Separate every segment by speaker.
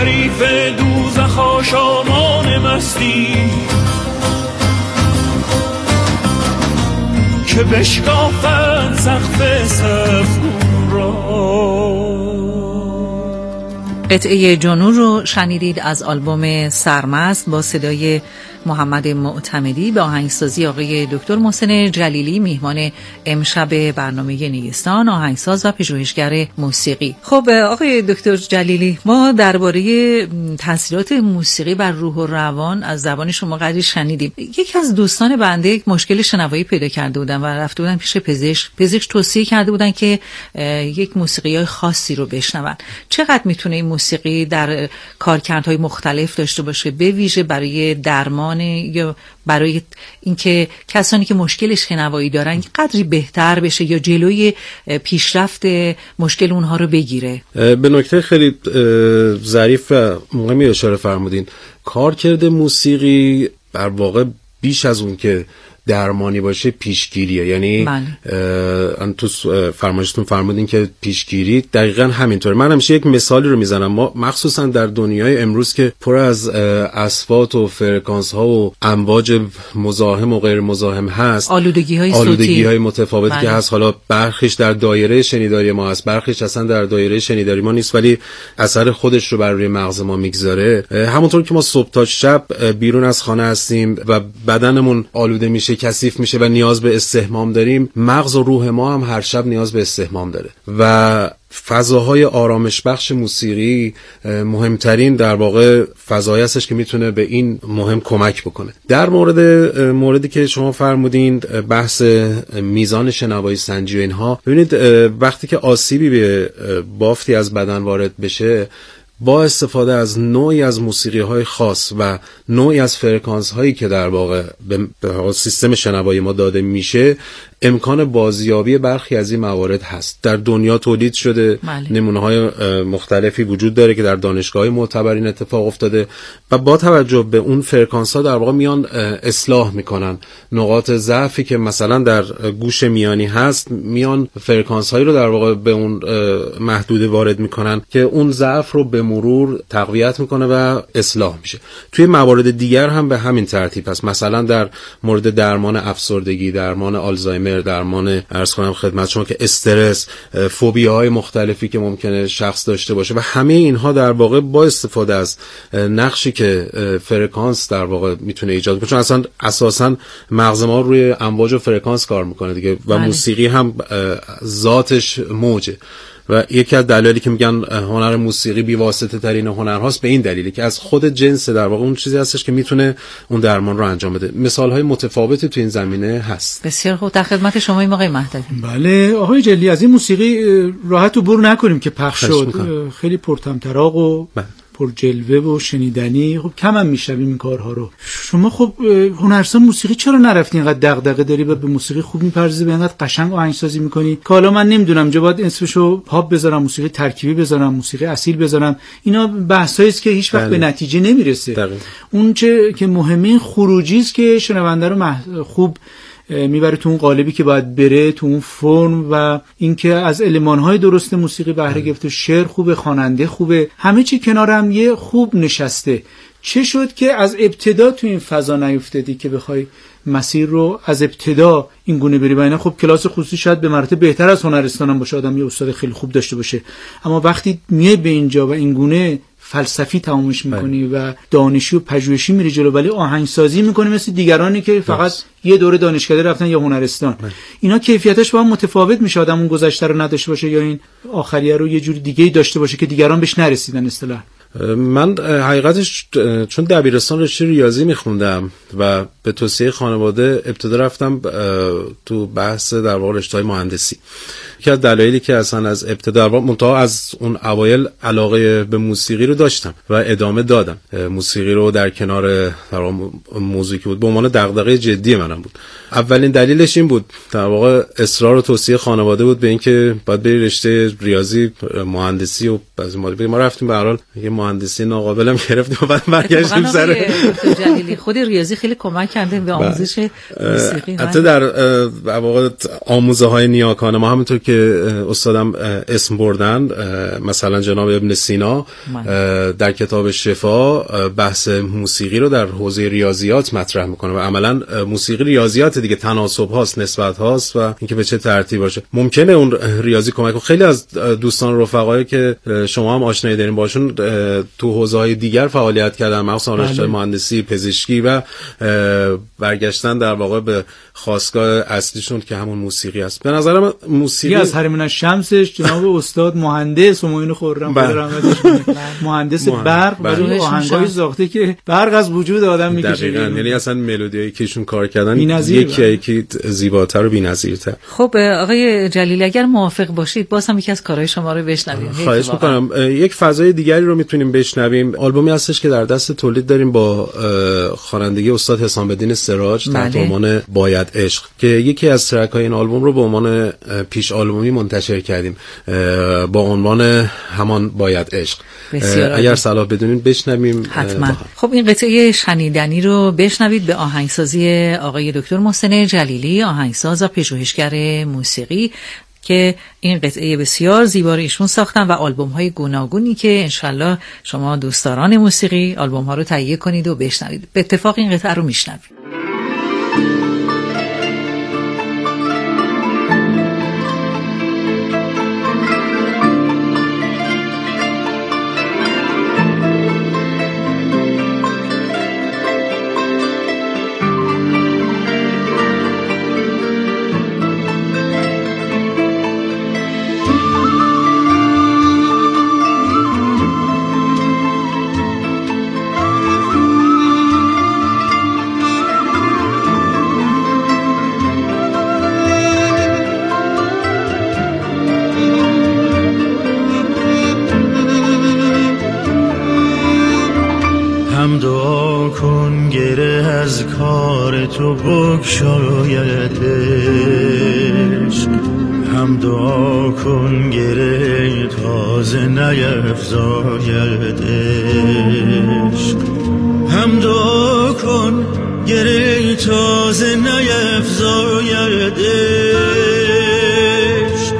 Speaker 1: حریف دوزخ آشامان مستی که بشکافند سقف سفگون را.
Speaker 2: قطعه جنون رو شنیدید از آلبوم سرمست با صدای محمد معتمدی به آهنگسازی آقای دکتر محسن جلیلی، میهمان امشب برنامه نیستان، آهنگساز و پژوهشگر موسیقی. خب آقای دکتر جلیلی، ما درباره تاثیرات موسیقی بر روح و روان از زبان شما قدری شنیدیم. یکی از دوستان بنده یک مشکل شنوایی پیدا کرده بودن و رفته بودن پیش پزشک توصیه کرده بودن که یک موسیقی خاصی رو بشنون. چقدر میتونه این موسیقی در کارکردهای مختلف داشته باشه، به ویژه برای درمان یا برای اینکه کسانی که مشکل شنوایی دارن قدری بهتر بشه یا جلوی پیشرفت مشکل اونها رو بگیره؟
Speaker 3: به نکته خیلی ظریف و مهمی اشاره فرمودین. کارکرد موسیقی در واقع بیش از اون که درمانی باشه پیشگیریه. یعنی تو فرمایشتون فرمودین که پیشگیری دقیقاً همینطوره. من همیشه یک مثالی رو میزنم. ما مخصوصا در دنیای امروز که پر از اصوات و فرکانس ها و امواج مزاحم و غیر مزاحم هست، آلودگی های متفاوتی که هست، حالا برخیش در دایره شنیداری ما هست، برخیش اصلا در دایره شنیداری ما نیست ولی اثر خودش رو بر روی مغز ما میگذاره. همونطور که ما صبح تا شب بیرون از خانه هستیم و بدنمون آلوده میشه، کثیف میشه و نیاز به استحمام داریم، مغز و روح ما هم هر شب نیاز به استحمام داره و فضاهای آرامش بخش موسیقی مهمترین در واقع فضایی هستش که میتونه به این مهم کمک بکنه. در موردی که شما فرمودین، بحث میزان شنوایی سنجی و اینها، ببینید وقتی که آسیبی به بافتی از بدن وارد بشه، با استفاده از نوعی از موسیقی‌های خاص و نوعی از فرکانس‌هایی که در واقع به سیستم شنوایی ما داده میشه، امکان بازیابی برخی از این موارد هست. در دنیا تولید شده، نمونه‌های مختلفی وجود داره که در دانشگاه‌های معتبرین اتفاق افتاده و با توجه به اون فرکانس‌ها در واقع میان اصلاح میکنن نقاط ضعفی که مثلا در گوش میانی هست، میان فرکانس‌هایی رو در واقع به اون محدوده وارد میکنن که اون ضعف رو به مرور تقویت میکنه و اصلاح میشه. توی موارد دیگر هم به همین ترتیب هست. مثلا در مورد درمان افسردگی، درمان آلزایمر، درمان عرض کنم خدمت شما که استرس، فوبیاهای مختلفی که ممکنه شخص داشته باشه و همه اینها در واقع با استفاده از نقشی که فرکانس در واقع میتونه ایجاد کنه، چون اصلا اساسا مغز ما روی امواج و فرکانس کار میکنه دیگه و موسیقی هم ذاتش موجه و یکی از دلایلی که میگن هنر موسیقی بی‌واسطه ترین هنرهاست به این دلیله که از خود جنس در واقع اون چیزی هستش که میتونه اون درمان رو انجام بده. مثال‌های متفاوتی تو این زمینه هست.
Speaker 2: بسیار خوب، در خدمت شما این آقای مهدوی.
Speaker 4: بله آقای جلیلی، از این موسیقی راحت و بر نکنیم که پخش شد، خیلی پرطمطراق و پر جلوه و شنیدنی. خب کم هم میشنویم این کارها رو. شما خب هنرسان موسیقی چرا نرفتی اینقدر دغدغه داری و به موسیقی خوب میپردازی، به اینقدر قشنگ آهنگسازی میکنی که حالا من نمیدونم جا باید اسمشو پاپ بذارم، موسیقی ترکیبی بذارم، موسیقی اصیل بذارم؟ اینا بحثایی است که هیچ وقت به نتیجه نمیرسه. اون چه که مهمه خروجی است که شنونده رو خوب میبره تو اون قالبی که باید بره، تو اون فرم، و اینکه از المان‌های درست موسیقی بهره گرفته، شعر خوبه، خواننده خوبه، همه چی کنار هم یه خوب نشسته. چه شد که از ابتدا تو این فضا نیفتادی که بخوای مسیر رو از ابتدا این گونه بری؟ اینا خب کلاس خصوصی شاید به مراتب بهتر از هنرستان هم باشه، آدم یه استاد خیلی خوب داشته باشه، اما وقتی میای به اینجا و این گونه فلسفی تمامش میکنی و دانشی و پژوهشی میری جلو، ولی آهنگسازی میکنی مثل دیگرانی که فقط یه دوره دانشکده رفتن یا هنرستان، اینا کیفیتش با هم متفاوت میشه. آدم اون گذشته رو نداشته باشه یا این آخریه رو یه جوری دیگه‌ای داشته باشه که دیگران بهش نرسیدن اصطلاحاً.
Speaker 3: من حقیقتش چون دبیرستان رشته ریاضی میخوندم و به توصیه خانواده ابتدا رفتم تو بحث در واقع رشته‌های مهندسی. یکی از دلایلی که اصلا از ابتدا منتها از اون اوایل علاقه به موسیقی رو داشتم و ادامه دادم. موسیقی رو در کنار در موضوعی که بود به عنوان دغدغه جدی منم بود. اولین دلیلش این بود، در واقع اصرار و توصیه خانواده بود به اینکه باید بری رشته ریاضی مهندسی و بعضی ما رفتیم به هر حال یه مهندسی ناقابلم گرفتیم و بعد برگشتیم سر
Speaker 2: دکتر جلیلی. خود ریاضی خیلی کمک کرده به آموزش موسیقی.
Speaker 3: حتی در واقع آموزه های نیاکانه ما همونطور که استادم اسم بردن، مثلا جناب ابن سینا در کتاب شفا بحث موسیقی رو در حوزه ریاضیات مطرح میکنه و عملا موسیقی ریاضیات دیگه، تناسب هاست، نسبت هاست و اینکه به چه ترتیب باشه. ممکنه اون ریاضی کمک کنه. خیلی از دوستان رفقایی که شما هم آشنایی دارین باشون تو حوزه‌های دیگر فعالیت کردن، مثلا رشته مهندسی، پزشکی و برگشتن در واقع به خاستگاه اصلیشون که همون موسیقی است. به نظر من موسیقی
Speaker 4: از هرمون الشمسش جناب استاد مهندس همایون خرم مهندس برق و روی آهنگای ساخته که برق از وجود آدم میکشه.
Speaker 3: یعنی اصلا ملودیایی که ایشون کار کردن یکی زیباتر و بی‌نظیرتر.
Speaker 2: خب آقای جلیلی اگر موافق باشید باز هم یکی از کارهای شما رو بشنویم.
Speaker 3: خواهش می‌کنم. یک فضای دیگری رو میتونیم بشنویم. آلبومی هستش که در دست تولید داریم با خوانندگی استاد حسام الدین سراج تحت عنوان باید عشق که یکی از ترک‌های این آلبوم رو به عنوان پیش آلبومی منتشر کردیم با عنوان همان باید عشق. اگر صلاح بدونید بشنویم
Speaker 2: حتما. خب این قطعه شنیدنی رو بشنوید به آهنگسازی آقای دکتر محسن جلیلی، آهنگساز و پژوهشگر موسیقی که این قطعه بسیار زیبا رو ایشون ساختن و آلبوم‌های گوناگونی که انشالله شما دوستداران موسیقی آلبوم‌ها رو تهیه کنید و بشنوید. به اتفاق این قطعه رو میشنوید.
Speaker 1: تو بگشاید عشق، هم دعا کن گره تازه نیفزاید عشق، هم دعا کن گره تازه نیفزاید عشق.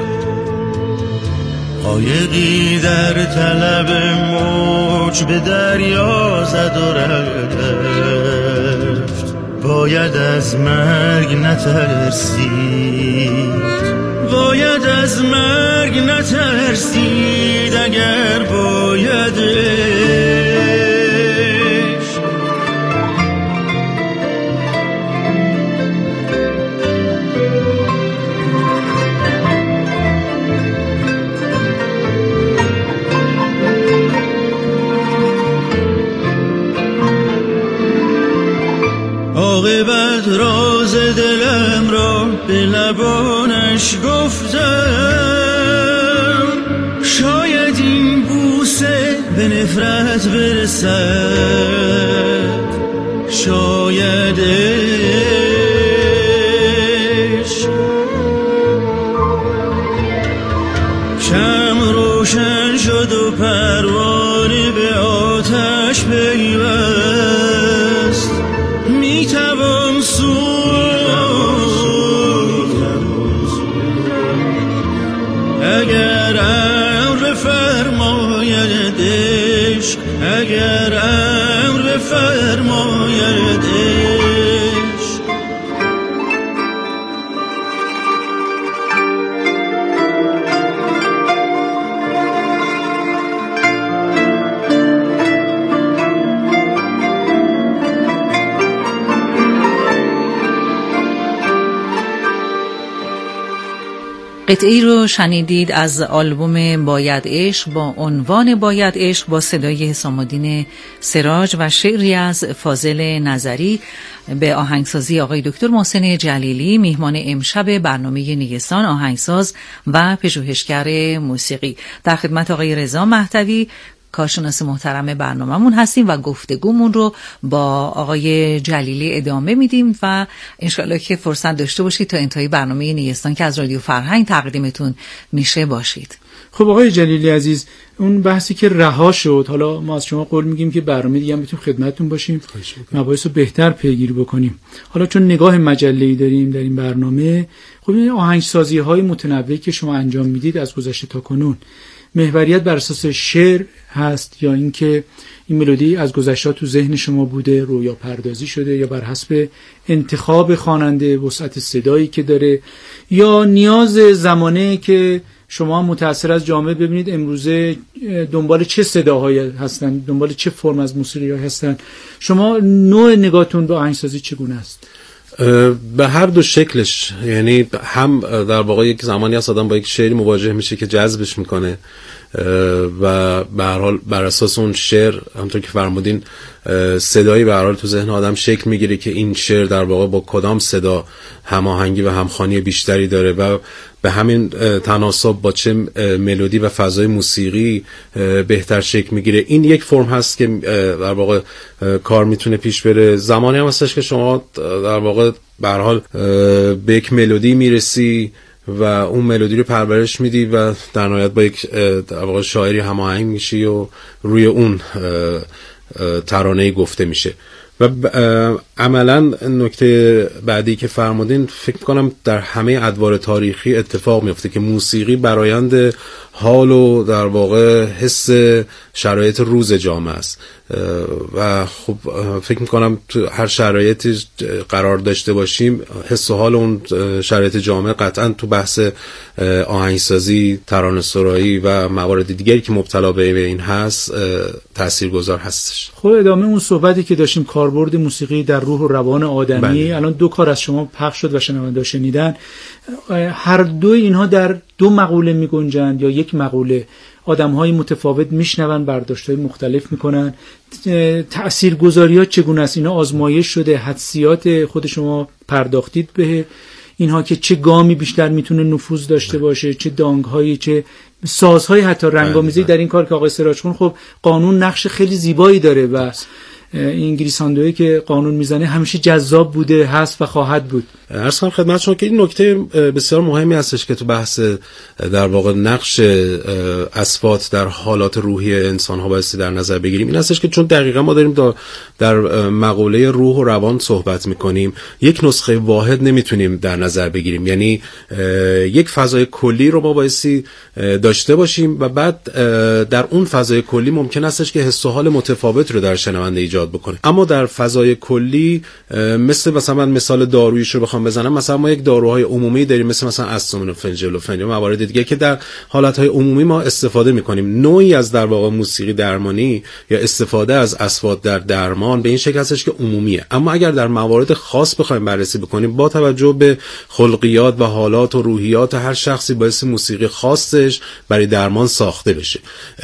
Speaker 1: قایقی در طلب موج به دریا زد و رفت، باید از مرگ نترسید، باید از مرگ نترسید اگر باید عشق. عاقبت راز دلم را به لبانش گفتم، شاید این بوسه به نفرت برسد، شاید عشق. شمع روشن شد و پروانه به آتش پیوست، میتوان سوخت اگر امر فرماید عشق، اگر امر فرماید عشق.
Speaker 2: قطعی رو شنیدید از آلبوم باید عشق با عنوان باید عشق با صدای حسام الدین سراج و شعری از فاضل نظری به آهنگسازی آقای دکتر محسن جلیلی، میهمان امشب برنامه نیستان، آهنگساز و پژوهشگر موسیقی. در خدمت آقای رضا مهدوی کارشناس محترم برنامه‌مون هستیم و گفتگومون رو با آقای جلیلی ادامه میدیم و انشالله که فرصت داشته باشید تا انتهای برنامه نیستان که از رادیو فرهنگ تقدیمتون میشه باشید.
Speaker 4: خب آقای جلیلی عزیز، اون بحثی که رها شد، حالا ما از شما قول میگیم که برنامه دیگه هم بتونیم خدمتتون باشیم، مباحث رو بهتر پیگیری بکنیم. حالا چون نگاه مجله‌ای داریم در این برنامه، خب این آهنگسازی‌های متنوعی که شما انجام میدید از گذشته تا کنون، محوریت بر اساس شعر هست یا اینکه این ملودی از گذشته تو ذهن شما بوده، رویا پردازی شده، یا بر حسب انتخاب خواننده، وسعت صدایی که داره، یا نیاز زمانه که شما متأثر از جامعه ببینید امروزه دنبال چه صداهایی هستن، دنبال چه فرم از موسیقی هستن؟ شما نوع نگاهتون به آهنگسازی چگونه است؟
Speaker 3: به هر دو شکلش، یعنی هم در واقع یک زمانی هست آدم با یک شعری مواجه میشه که جذبش میکنه و به هر حال بر اساس اون شعر همونطور که فرمودین صدایی به هر حال تو ذهن آدم شکل میگیره که این شعر در واقع با کدام صدا هماهنگی و همخوانی بیشتری داره و به همین تناسب با چه ملودی و فضای موسیقی بهتر شکل میگیره. این یک فرم هست که در واقع کار میتونه پیش بره. زمانی هم هستش که شما در واقع به هر حال به یک ملودی میرسی و اون ملودی رو پرورش میدی و در نهایت با یک در واقع شاعری هماهنگ میشی و روی اون ترانه گفته میشه. و عملا نکته بعدی که فرمودین فکر میکنم در همه ادوار تاریخی اتفاق میفته که موسیقی برآیند حال و در واقع حس شرایط روز جامعه است و خب فکر میکنم تو هر شرایطی قرار داشته باشیم حس و حال اون شرایط جامعه قطعا تو بحث آهنگسازی، ترانه‌سرایی و موارد دیگری که مبتلا به این هست تاثیرگذار هستش.
Speaker 4: خب ادامه اون صحبتی که داشتیم کاربرد موسیقی در روح و روان آدمی، بله. الان دو کار از شما پخش شد و شنونده شنیدن. هر دو اینها در دو مقوله می‌گنجند یا یک مقوله؟ آدم‌های متفاوت میشنون، برداشت‌های مختلف میکنن. تأثیرگذاریات چگونه است؟ اینا آزمایش شده؟ حدسیات خود شما پرداختید به اینها که چه گامی بیشتر میتونه نفوذ داشته باشه، چه دانگ‌هایی، چه سازهای حتی رنگامیزی در این کار که آقای سراجخون خب قانون نقش خیلی زیبایی داره و این گریساندویی که قانون میزنه همیشه جذاب بوده، هست و خواهد بود.
Speaker 3: عرض کنم خدمت شما که این نکته بسیار مهمی هستش که تو بحث در واقع نقش اصوات در حالات روحی انسان ها بایستی در نظر بگیریم. این هستش که چون دقیقا ما داریم در مقوله روح و روان صحبت میکنیم، یک نسخه واحد نمیتونیم در نظر بگیریم. یعنی یک فضای کلی رو ما بایستی داشته باشیم و بعد در اون فضای کلی ممکن هستش که حس و حال متفاوت رو در شنونده ایجاد بکنه. اما در فضای کلی مثلا مثال دارویی رو بخوام بزنم، مثلا ما یک داروهای عمومی داریم مثلا آستامینوفن، ژلوفن یا موارد دیگه که در حالتهای عمومی ما استفاده میکنیم. نوعی از در واقع موسیقی درمانی یا استفاده از اصوات در درمان به این شکل هستش که عمومیه. اما اگر در موارد خاص بخوایم بررسی بکنیم با توجه به خلقیات و حالات و روحیات هر شخصی باعث موسیقی خاصش برای درمان ساخته بشه.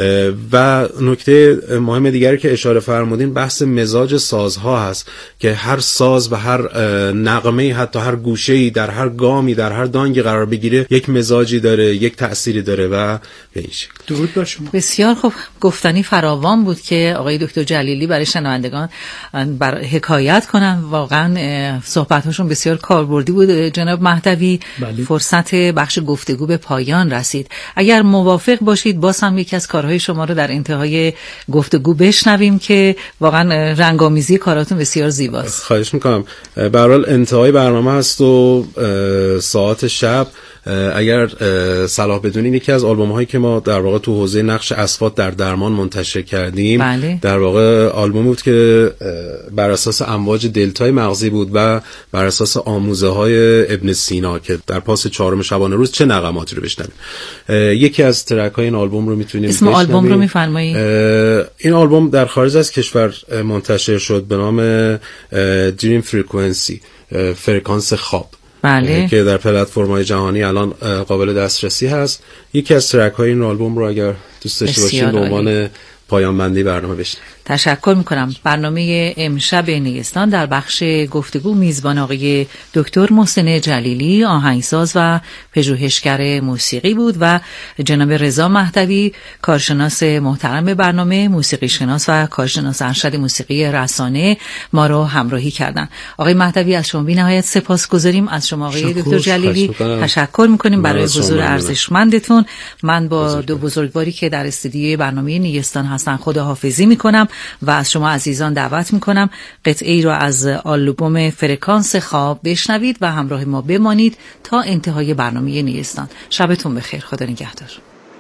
Speaker 3: و نکته مهم دیگری که اشاره فرمودین بحث مزاج سازها هست که هر ساز و هر نغمه، حتی هر گوشه‌ای در هر گامی در هر دانگی قرار بگیره یک مزاجی داره، یک تأثیری داره و به این شکل.
Speaker 4: درود بر شما.
Speaker 2: بسیار خوب، گفتنی فراوان بود که آقای دکتر جلیلی برای شنوندگان حکایت کنن. واقعا صحبت‌هاشون بسیار کاربردی بود. جناب مهدوی، بله. فرصت بخش گفتگو به پایان رسید. اگر موافق باشید باز هم یکی از کارهای شما رو در انتهای گفتگو بشنویم که واقعا رنگامیزی کاراتون بسیار زیباست.
Speaker 3: خواهش میکنم. به هر حال انتهای برنامه هست و ساعت شب، اگر صلاح بدونین یکی از آلبوم هایی که ما در واقع تو حوزه نقش اصوات در درمان منتشر کردیم،
Speaker 2: بله.
Speaker 3: در واقع آلبوم بود که بر اساس امواج دلتای مغزی بود و بر اساس آموزه های ابن سینا که در پاس 4 شبانه روز چه نغماتی رو بشنویم. یکی از ترک های این آلبوم رو میتونیم
Speaker 2: اسم آلبوم رو میفرمایید؟
Speaker 3: این آلبوم در خارج از کشور منتشر شد به نام دریم فرکانسی، فرکانس خواب،
Speaker 2: بله.
Speaker 3: که در پلتفرم‌های جهانی الان قابل دسترسی هست. یکی از ترک های این آلبوم رو اگر دوست داشته باشین به عنوان پایان بندی برنامه بشنویم.
Speaker 2: تشکر میکنم. برنامه امشب نیستان در بخش گفتگو میزبان آقای دکتر محسن جلیلی، آهنگساز و پژوهشگر موسیقی بود و جناب رضا مهدوی، کارشناس محترم برنامه، موسیقی شناس و کارشناس ارشد موسیقی رسانه ما رو همراهی کردن. آقای مهدوی از شما بی‌نهایت سپاسگزاریم. از شما آقای دکتر جلیلی تشکر میکنیم برای حضور ارزشمندتون. من با دو بزرگواری که در استودیوی برنامه نیستان هستن خداحافظی میکنم و از شما عزیزان دعوت میکنم قطعه‌ای را از آلبوم فرکانس خواب بشنوید و همراه ما بمانید تا انتهای برنامه نیستان. شبتون بخیر. خدا نگهدار.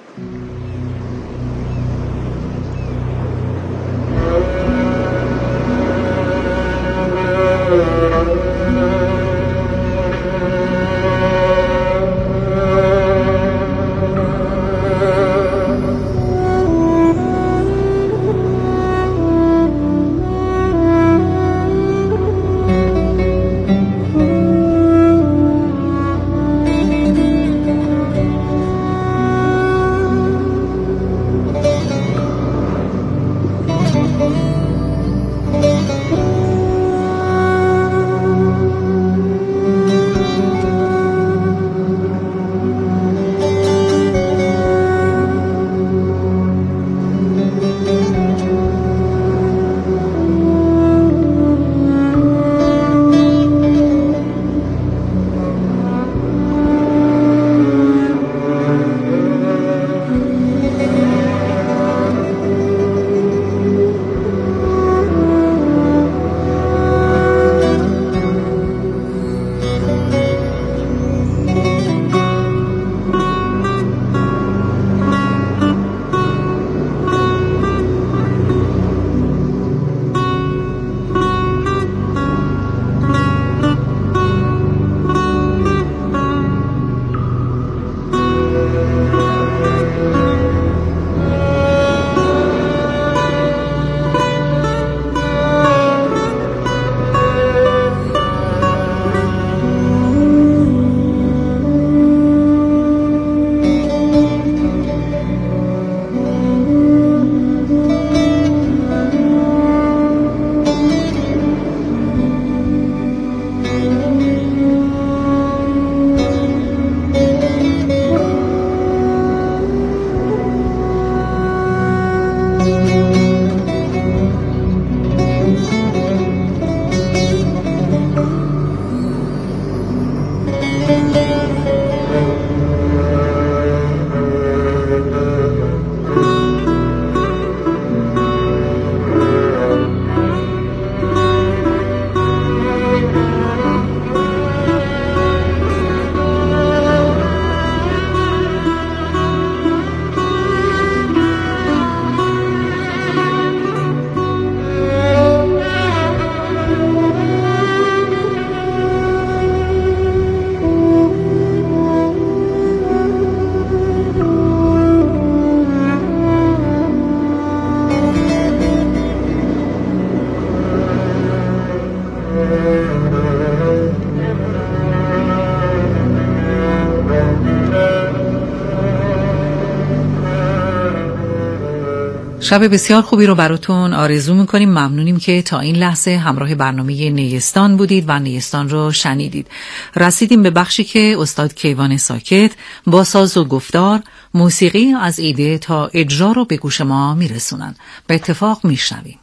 Speaker 2: شب بسیار خوبی رو براتون آرزو میکنیم. ممنونیم که تا این لحظه همراه برنامه نیستان بودید و نیستان رو شنیدید. رسیدیم به بخشی که استاد کیوان ساکت با ساز و گفتار موسیقی از ایده تا اجرا رو به گوش ما میرسونن. به اتفاق میشنویم.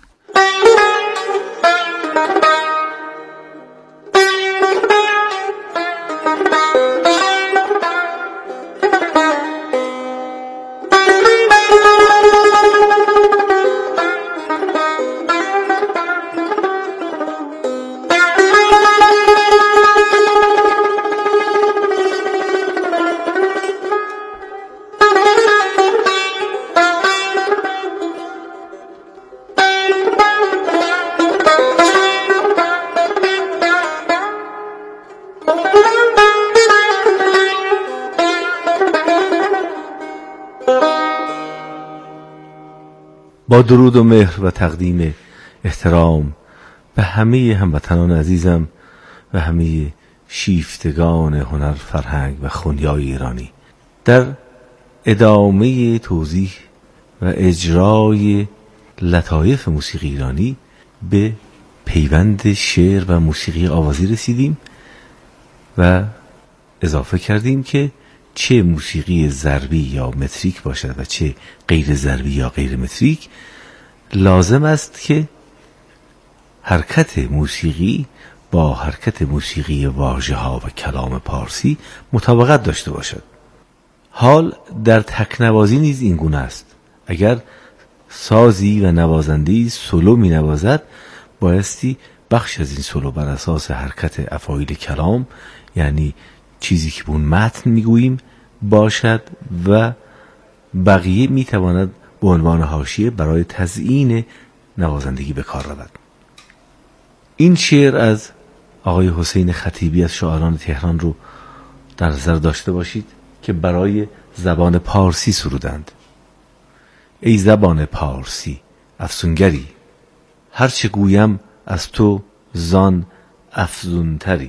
Speaker 5: با درود و مهر و تقدیم احترام به همه هموطنان عزیزم و همه شیفتگان هنر، فرهنگ و خونیای ایرانی، در ادامه توضیح و اجرای لطایف موسیقی ایرانی به پیوند شعر و موسیقی آوازی رسیدیم و اضافه کردیم که چه موسیقی ضربی یا متریک باشد و چه غیر ضربی یا غیر متریک، لازم است که حرکت موسیقی با حرکت موسیقی واژه ها و کلام پارسی مطابقت داشته باشد. حال در تکنوازی نیز این گونه است. اگر سازی و نوازنده‌ای سولو می نوازد، بایستی بخش از این سولو بر اساس حرکت افعال کلام، یعنی چیزی که به اون متن میگوییم باشد و بقیه میتواند به عنوان حاشیه برای تزیین نوازندگی به کار رود. این شعر از آقای حسین خطیبی از شاعران تهران رو در نظر داشته باشید که برای زبان پارسی سرودند. ای زبان پارسی افسونگری، هرچه گویم از تو زان افزونتری.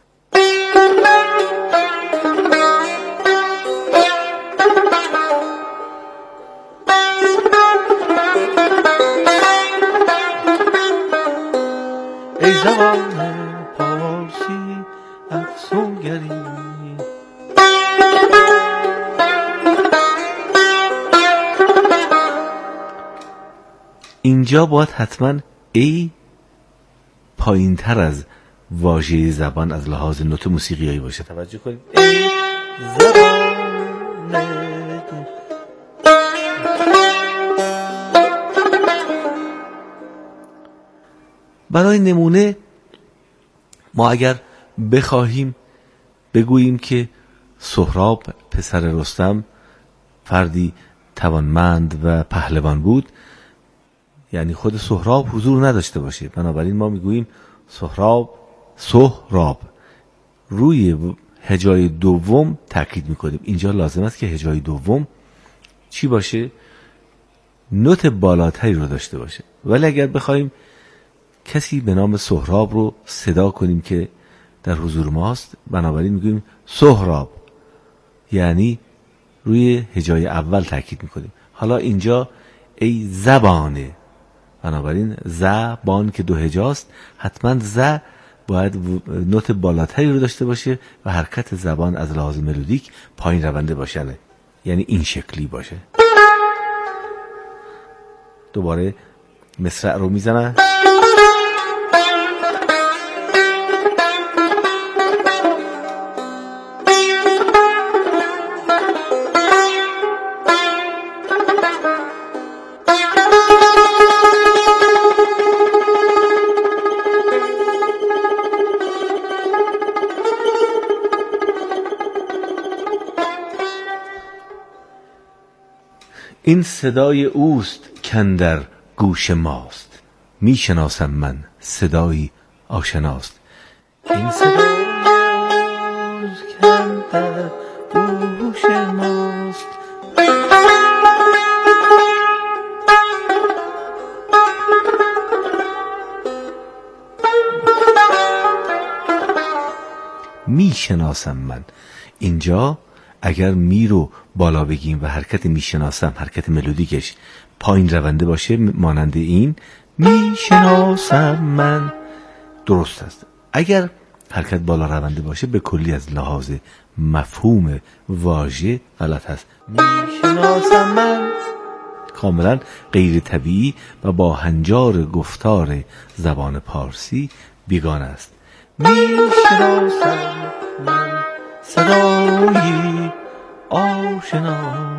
Speaker 5: ای زبان پارسی افسونگری، اینجا باید حتما ای پایین تر از واژه زبان از لحاظ نوت موسیقیایی باشه. توجه کنید. ای زبان. برای نمونه ما اگر بخواهیم بگوییم که سهراب پسر رستم فردی توانمند و پهلوان بود، یعنی خود سهراب حضور نداشته باشه، بنابراین ما میگوییم سهراب روی هجای دوم تاکید میکنیم. اینجا لازم است که هجای دوم چی باشه؟ نوت بالاتری رو داشته باشه. ولی اگر بخوایم کسی به نام سهراب رو صدا کنیم که در حضور ماست، بنابراین میگوییم سهراب، یعنی روی هجای اول تاکید میکنیم. حالا اینجا ای زبانه، بنابراین زبان که دو هجاست، حتما ز باید نوت بالاتری رو داشته باشه و حرکت زبان از لحاظ ملودیک پایین رونده باشه، یعنی این شکلی باشه. دوباره مصرع رو میزنم. این صدای اوست کاندر گوش ماست، میشناسم من صدایی آشناست. این صدای اوست کاندر گوش ماست. میشناسم من. اینجا اگر می رو بالا بگیم و حرکت میشناسم، حرکت ملودیکش پایین رونده باشه، مانند این میشناسم من، درست است. اگر حرکت بالا رونده باشه، به کلی از لحاظ مفهوم واژه غلط هست. میشناسم من کاملا غیر طبیعی و با هنجار گفتار زبان پارسی بیگانه است. میشناسم من صدایی آشنا.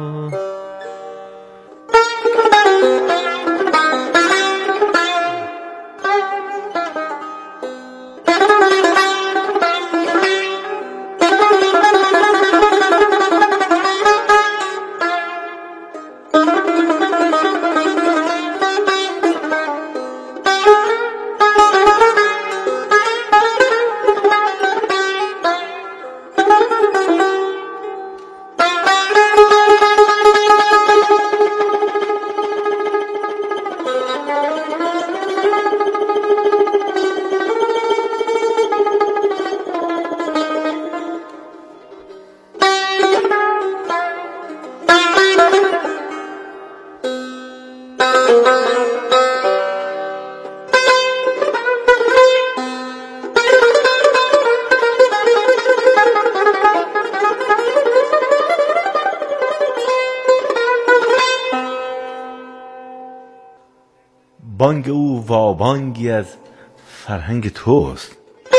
Speaker 5: بانگ او وابانگی از فرهنگ توست.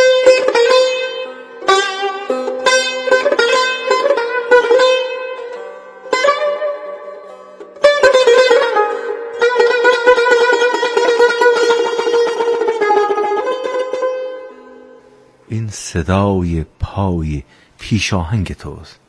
Speaker 5: این صدای پای پیشاهنگ توست.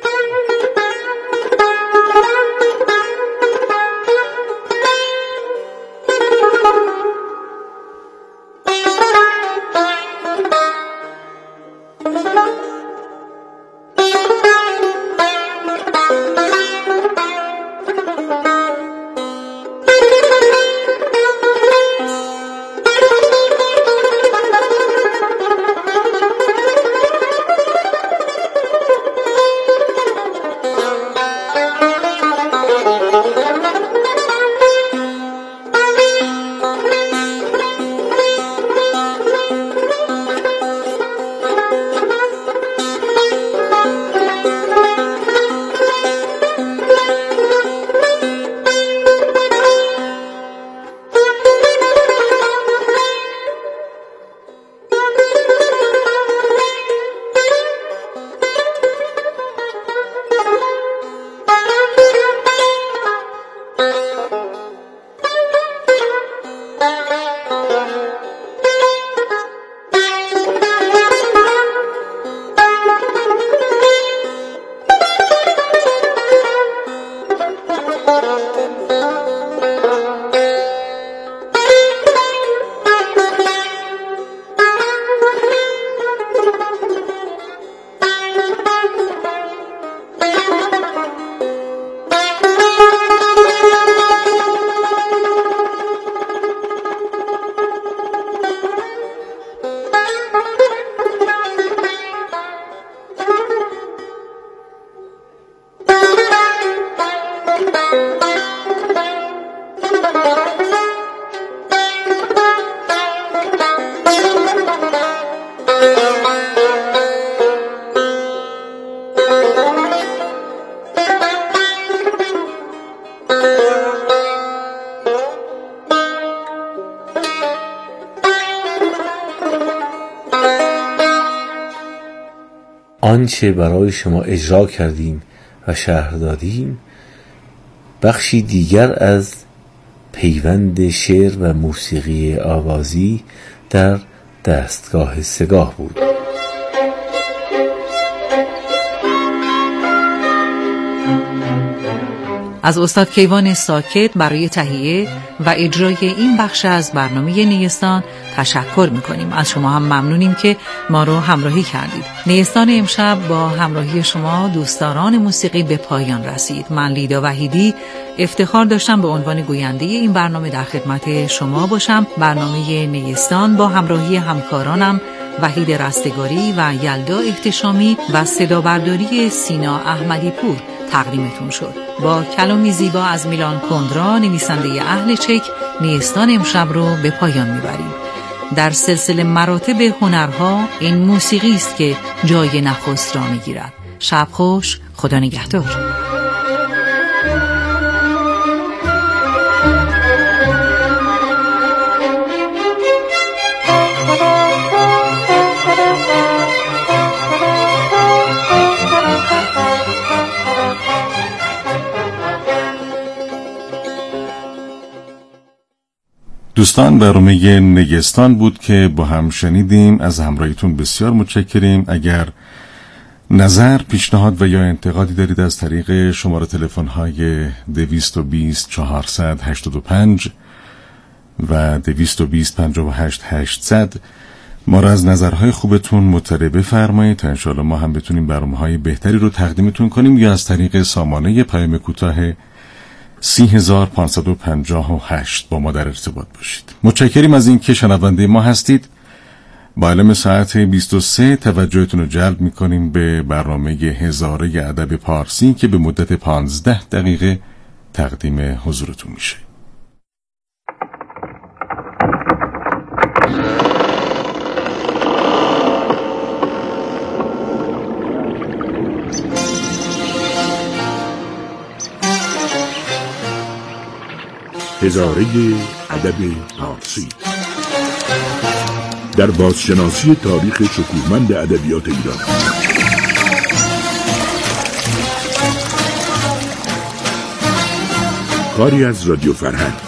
Speaker 5: آنچه برای شما اجرا کردیم و شرح دادیم بخشی دیگر از پیوند شعر و موسیقی آوازی در دستگاه سگاه بود.
Speaker 2: از استاد کیوان ساکت برای تهیه و اجرای این بخش از برنامه نیستان تشکر میکنیم. از شما هم ممنونیم که ما رو همراهی کردید. نیستان امشب با همراهی شما دوستداران موسیقی به پایان رسید. من لیدا وحیدی افتخار داشتم به عنوان گوینده این برنامه در خدمت شما باشم. برنامه نیستان با همراهی همکارانم وحید رستگاری و یلدا احتشامی و صدابرداری سینا احمدی پور تقدیمتون شد. با کلامی زیبا از میلان کندرا نویسنده اهل چک نیستان امشب رو به پایان میبریم. در سلسله مراتب هنرها این موسیقی است که جای نخست را میگیرد. شب خوش، خدا نگهدار.
Speaker 6: دوستان، برنامه نگستان بود که با هم شنیدیم. از همراهیتون بسیار متشکریم. اگر نظر، پیشنهاد و یا انتقادی دارید از طریق شماره تلفن‌های 220 485 و 220 58 800 ما را از نظرهای خوبتون مطلع بفرمایید تا انشاءالله ما هم بتونیم برنامه‌های بهتری رو تقدیمتون کنیم، یا از طریق سامانه پیام کوتاه 30558 با ما در ارتباط باشید. متشکریم از این که شنونده ما هستید. با علم ساعت 23 توجهتون رو جلب می‌کنیم به برنامه هزاره ادب پارسی که به مدت 15 دقیقه تقدیم حضورتون میشه.
Speaker 7: هزاره ادب فارسی در بازشناسی تاریخ شکوهمند ادبیات ایران. کاری از رادیو فرهنگ.